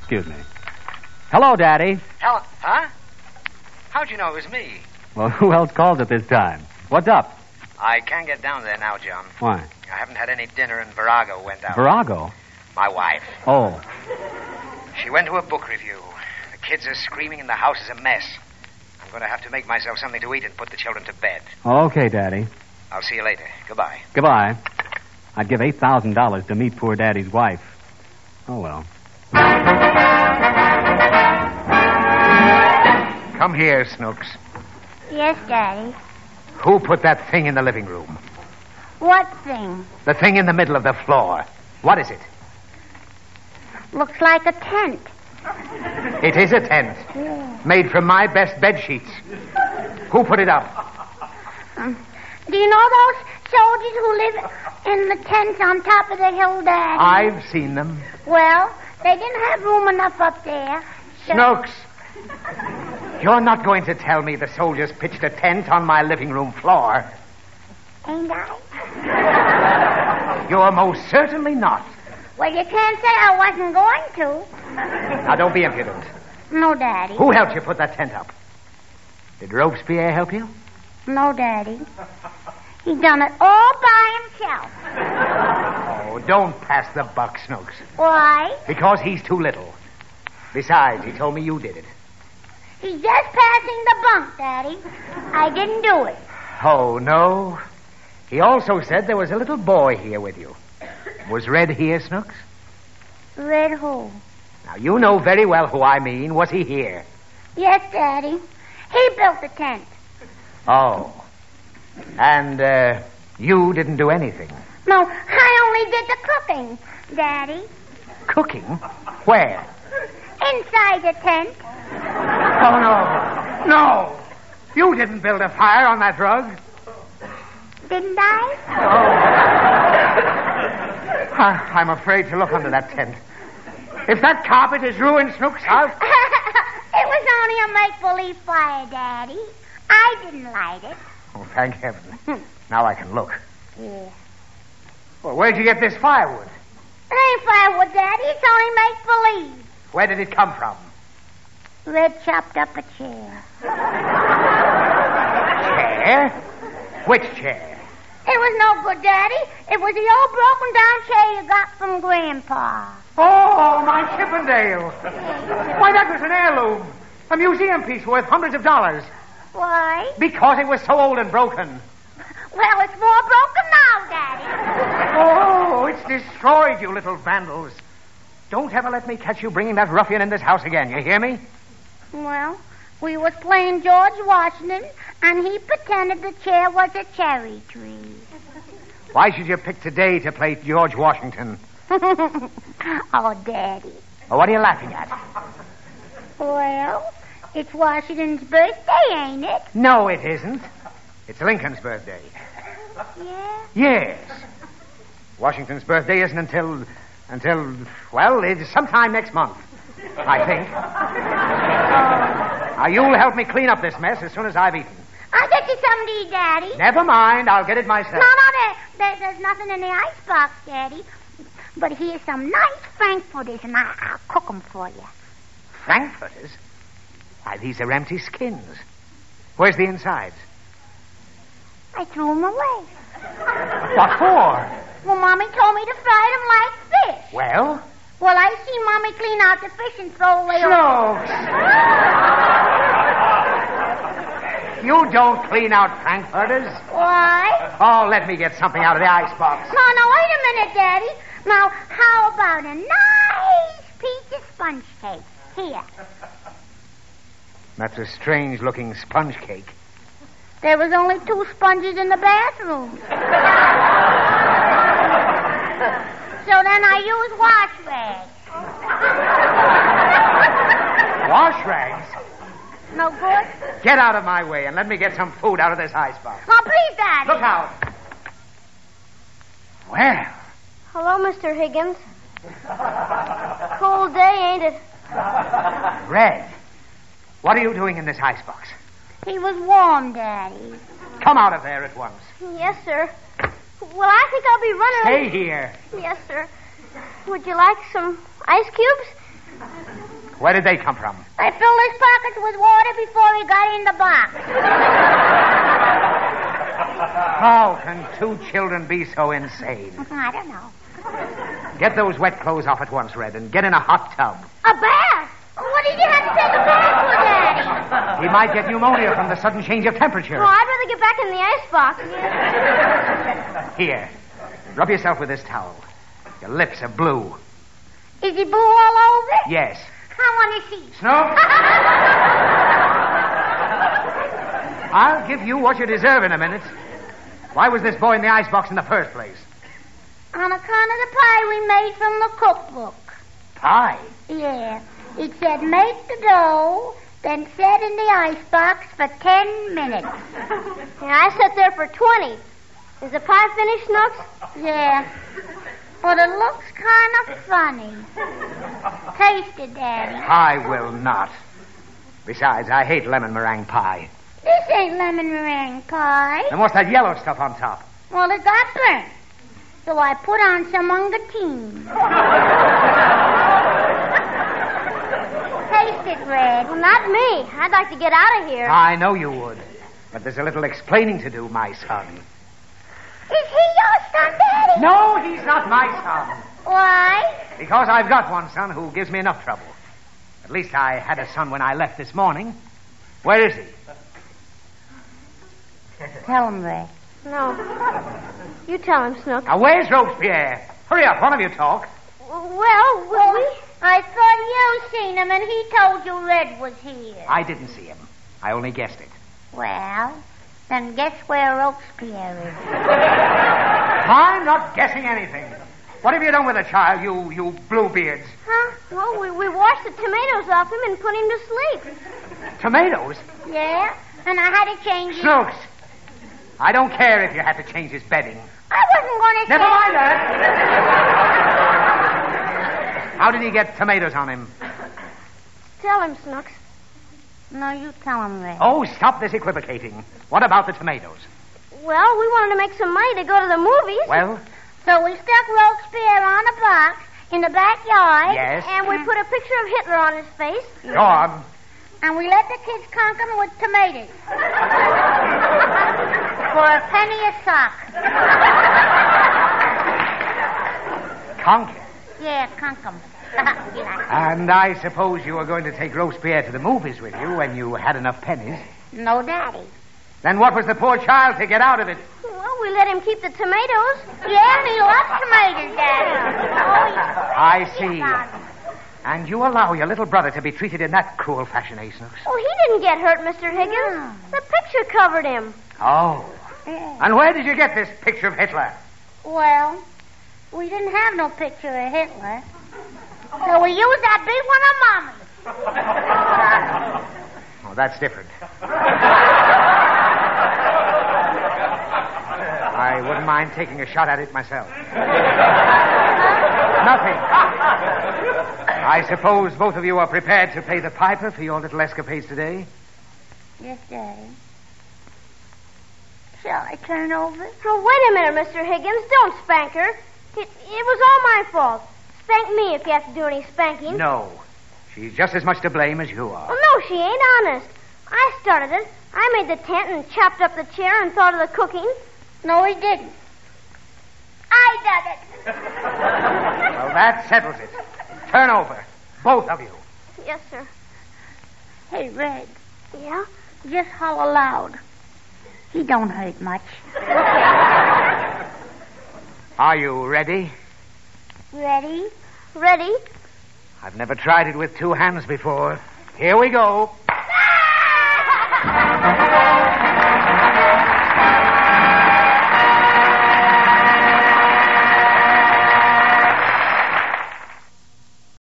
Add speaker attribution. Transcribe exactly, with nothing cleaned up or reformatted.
Speaker 1: Excuse me. Hello, Daddy.
Speaker 2: Helen, huh? How'd you know it was me?
Speaker 1: Well, who else calls at this time? What's up?
Speaker 2: I can't get down there now, John.
Speaker 1: Why?
Speaker 2: I haven't had any dinner, and Virago went out.
Speaker 1: Virago?
Speaker 2: My wife.
Speaker 1: Oh.
Speaker 2: She went to a book review. The kids are screaming, and the house is a mess. I'm going to have to make myself something to eat and put the children to bed.
Speaker 1: Okay, Daddy.
Speaker 2: I'll see you later. Goodbye.
Speaker 1: Goodbye. I'd give eight thousand dollars to meet poor Daddy's wife. Oh, well.
Speaker 3: Come here, Snooks.
Speaker 4: Yes, Daddy.
Speaker 3: Who put that thing in the living room?
Speaker 4: What thing?
Speaker 3: The thing in the middle of the floor. What is it?
Speaker 4: Looks like a tent.
Speaker 3: It is a tent.
Speaker 4: Yeah.
Speaker 3: Made from my best bed sheets. Who put it up?
Speaker 4: Um, do you know those soldiers who live in the tents on top of the hill, Daddy?
Speaker 3: I've seen them.
Speaker 4: Well, they didn't have room enough up there. So...
Speaker 3: Snooks! You're not going to tell me the soldiers pitched a tent on my living room floor.
Speaker 4: Ain't I?
Speaker 3: You're most certainly not.
Speaker 4: Well, you can't say I wasn't going to.
Speaker 3: Now, don't be impudent.
Speaker 4: No, Daddy.
Speaker 3: Who helped you put that tent up? Did Robespierre help you?
Speaker 4: No, Daddy. He done it all by himself.
Speaker 3: Oh, don't pass the buck, Snooks.
Speaker 4: Why?
Speaker 3: Because he's too little. Besides, he told me you did it.
Speaker 4: He's just passing the bunk, Daddy. I didn't do it.
Speaker 3: Oh, no. He also said there was a little boy here with you. Was Red here, Snooks?
Speaker 4: Red who?
Speaker 3: Now, you know very well who I mean. Was he here?
Speaker 4: Yes, Daddy. He built the tent.
Speaker 3: Oh. And, uh, you didn't do anything?
Speaker 4: No, I only did the cooking, Daddy.
Speaker 3: Cooking? Where?
Speaker 4: Inside the tent.
Speaker 3: Oh, no. No. You didn't build a fire on that rug.
Speaker 4: Didn't I?
Speaker 3: Oh. I'm afraid to look under that tent. If that carpet is ruined, Snooks, I'll...
Speaker 4: It was only a make-believe fire, Daddy. I didn't light it.
Speaker 3: Oh, thank heaven. Now I can look.
Speaker 4: Yeah.
Speaker 3: Well, where'd you get this firewood?
Speaker 4: It ain't firewood, Daddy. It's only make-believe.
Speaker 3: Where did it come from?
Speaker 4: Red chopped up a chair.
Speaker 3: Chair? Which chair?
Speaker 4: It was no good, Daddy. It was the old broken-down chair you got from Grandpa.
Speaker 3: Oh, my Chippendale. Why, that was an heirloom. A museum piece worth hundreds of dollars.
Speaker 4: Why?
Speaker 3: Because it was so old and broken.
Speaker 4: Well, it's more broken now, Daddy.
Speaker 3: Oh, it's destroyed, you little vandals. Don't ever let me catch you bringing that ruffian in this house again, you hear me?
Speaker 4: Well, we was playing George Washington, and he pretended the chair was a cherry tree.
Speaker 3: Why should you pick today to play George Washington?
Speaker 4: Oh, Daddy.
Speaker 3: Oh, what are you laughing at?
Speaker 4: Well, it's Washington's birthday, ain't it?
Speaker 3: No, it isn't. It's Lincoln's birthday.
Speaker 4: Yeah?
Speaker 3: Yes. Washington's birthday isn't until... Until, well, it's sometime next month, I think. Now, you'll help me clean up this mess as soon as I've eaten.
Speaker 4: I'll get you something to eat, Daddy.
Speaker 3: Never mind. I'll get it myself.
Speaker 4: No, no, there, there, there's nothing in the icebox, Daddy. But here's some nice frankfurters, and I, I'll cook them for you.
Speaker 3: Frankfurters? Why, these are empty skins. Where's the insides?
Speaker 4: I threw them away.
Speaker 3: What for?
Speaker 4: Well, Mommy told me to fry them like fish.
Speaker 3: Well?
Speaker 4: Well, I see Mommy clean out the fish and throw away all...
Speaker 3: Snooks! You don't clean out frankfurters.
Speaker 4: Why?
Speaker 3: Oh, let me get something out of the icebox.
Speaker 4: No, no, wait a minute, Daddy. Now, how about a nice piece of sponge cake? Here.
Speaker 3: That's a strange-looking sponge cake.
Speaker 4: There was only two sponges in the bathroom. So then I used wash rags.
Speaker 3: Wash rags?
Speaker 4: No good?
Speaker 3: Get out of my way and let me get some food out of this icebox.
Speaker 4: Oh, please, Daddy.
Speaker 3: Look out. Well.
Speaker 4: Hello, Mister Higgins. Cold day, ain't it?
Speaker 3: Red, what are you doing in this icebox?
Speaker 4: He was warm, Daddy.
Speaker 3: Come out of there at once.
Speaker 4: Yes, sir. Well, I think I'll be running...
Speaker 3: Stay here.
Speaker 4: Yes, sir. Would you like some ice cubes?
Speaker 3: Where did they come from?
Speaker 4: I filled his pockets with water before he got in the box.
Speaker 3: How can two children be so insane?
Speaker 4: I don't know.
Speaker 3: Get those wet clothes off at once, Red, and get in a hot tub.
Speaker 4: A bath? What did you have to take a bath for, Daddy?
Speaker 3: He might get pneumonia from the sudden change of temperature.
Speaker 5: Oh, I'd rather get back in the icebox.
Speaker 3: Here, rub yourself with this towel. Your lips are blue.
Speaker 4: Is he blue all over?
Speaker 3: Yes.
Speaker 4: I want to see.
Speaker 3: Snoop? I'll give you what you deserve in a minute. Why was this boy in the icebox in the first place?
Speaker 4: On account of the pie we made from the cookbook.
Speaker 3: Pie?
Speaker 4: Yeah. It said make the dough, then set in the icebox for ten minutes.
Speaker 5: Yeah, I sat there for twenty. Is the pie finished, Snooks?
Speaker 4: Yeah. But it looks kind of funny. Taste it, Daddy.
Speaker 3: I will not. Besides, I hate lemon meringue pie.
Speaker 4: This ain't lemon meringue pie.
Speaker 3: And what's that yellow stuff on top?
Speaker 4: Well, it got burnt. So I put on some ungatine. Taste it, Red.
Speaker 5: Well, not me. I'd like to get out of here.
Speaker 3: I know you would. But there's a little explaining to do, my son.
Speaker 4: Is he your son, Daddy?
Speaker 3: No, he's not my son.
Speaker 4: Why?
Speaker 3: Because I've got one son who gives me enough trouble. At least I had a son when I left this morning. Where is he?
Speaker 4: Tell him, Red.
Speaker 5: No. You tell him, Snooks.
Speaker 3: Now, where's Robespierre? Hurry up, one of you talk.
Speaker 5: Well, well, we...
Speaker 4: I thought you seen him and he told you Red was here.
Speaker 3: I didn't see him. I only guessed it.
Speaker 4: Well, then guess where Robespierre is.
Speaker 3: I'm not guessing anything. What have you done with the child, you you bluebeards?
Speaker 5: Huh? Well, we, we washed the tomatoes off him and put him to sleep.
Speaker 3: Tomatoes?
Speaker 4: Yeah, and I had to change his...
Speaker 3: Snooks! I don't care if you had to change his bedding.
Speaker 4: I wasn't going to
Speaker 3: Never
Speaker 4: say...
Speaker 3: mind that. How did he get tomatoes on him?
Speaker 5: Tell him, Snooks.
Speaker 4: No, you tell him, Red.
Speaker 3: Oh, stop this equivocating. What about the tomatoes?
Speaker 5: Well, we wanted to make some money to go to the movies.
Speaker 3: Well?
Speaker 4: So we stuck Robespierre on a box in the backyard.
Speaker 3: Yes.
Speaker 5: And we put a picture of Hitler on his face.
Speaker 3: Go on.
Speaker 4: And we let the kids conk him with tomatoes. For a penny a sock.
Speaker 3: Conk him.
Speaker 4: Yeah, conk him.
Speaker 3: And I suppose you were going to take Robespierre to the movies with you when you had enough pennies.
Speaker 4: No, Daddy.
Speaker 3: Then what was the poor child to get out of it?
Speaker 5: Well, we let him keep the tomatoes.
Speaker 4: Yeah, and he loves tomatoes, Daddy. Oh, yeah.
Speaker 3: I see. And you allow your little brother to be treated in that cruel fashion, eh, Snooks?
Speaker 5: Oh, he didn't get hurt, Mister Higgins.
Speaker 4: No.
Speaker 5: The picture covered him.
Speaker 3: Oh.
Speaker 4: Yeah.
Speaker 3: And where did you get this picture of Hitler?
Speaker 4: Well, we didn't have no picture of Hitler. So we used that big one of Mommy.
Speaker 3: Oh, that's different. I wouldn't mind taking a shot at it myself. Nothing. I suppose both of you are prepared to pay the piper for your little escapades today?
Speaker 4: Yes, Daddy. Shall I turn over?
Speaker 5: Oh, wait a minute, Mister Higgins. Don't spank her. It, it was all my fault. Spank me if you have to do any spanking.
Speaker 3: No. She's just as much to blame as you are.
Speaker 5: Well, no, she ain't honest. I started it. I made the tent and chopped up the chair and thought of the cooking.
Speaker 4: No, he didn't. I done it.
Speaker 3: Well, that settles it. Turn over. Both of you.
Speaker 5: Yes, sir.
Speaker 4: Hey, Red,
Speaker 5: Yeah?
Speaker 4: just holler loud. He don't hurt much.
Speaker 3: Are you ready?
Speaker 4: Ready?
Speaker 5: Ready?
Speaker 3: I've never tried it with two hands before. Here we go.